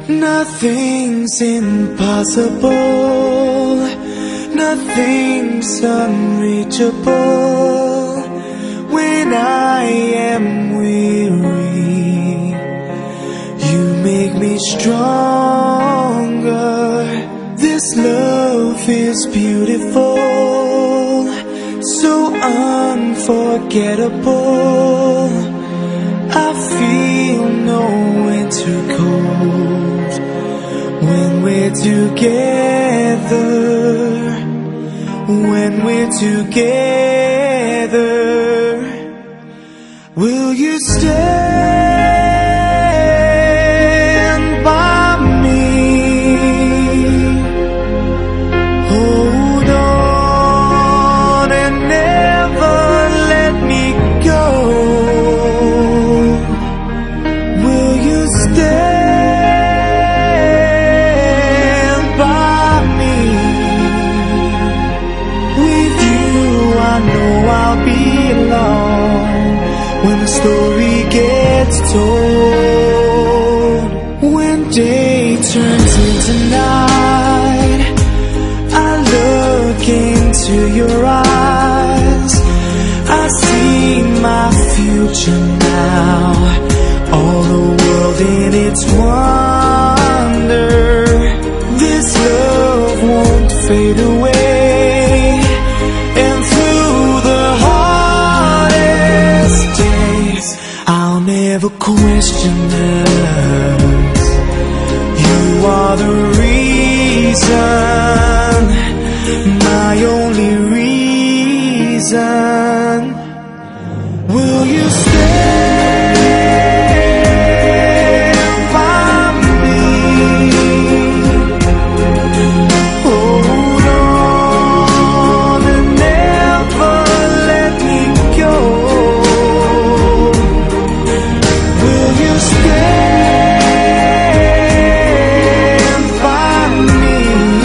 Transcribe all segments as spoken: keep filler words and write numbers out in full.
Nothing's impossible, nothing's unreachable. When I am weary, you make me stronger. This love is beautiful, so unforgettable. I feel no winter cold when we're together. When we're together, will you stand by me? Hold on and never let me go. Will you stand by me? With you I know I'll be alone when the story gets told. When day turns into night, I look into your eyes. I see my future now, all the world in its wonder. This love won't fade away, and through the hardest days I'll never question us. You are the reason, my only reason. Will you stand by me? Hold on and never let me go. Will you stand by me?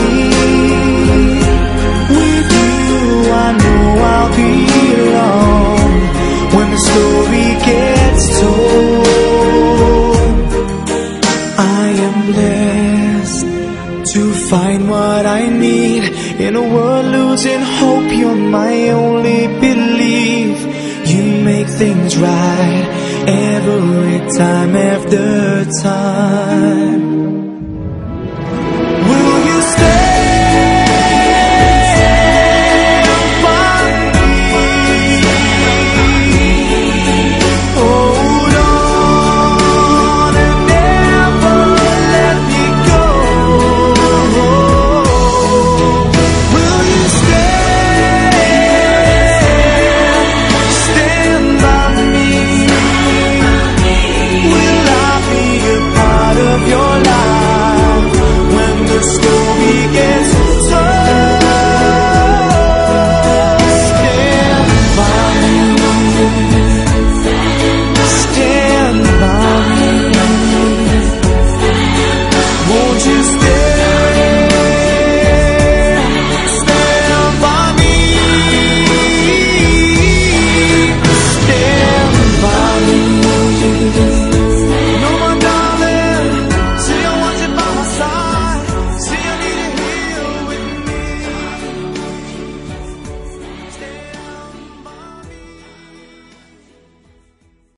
With you I know I'll be alone when the story gets told. I am blessed to find what I need in a world losing hope. You're my only belief. You make things right every time after time.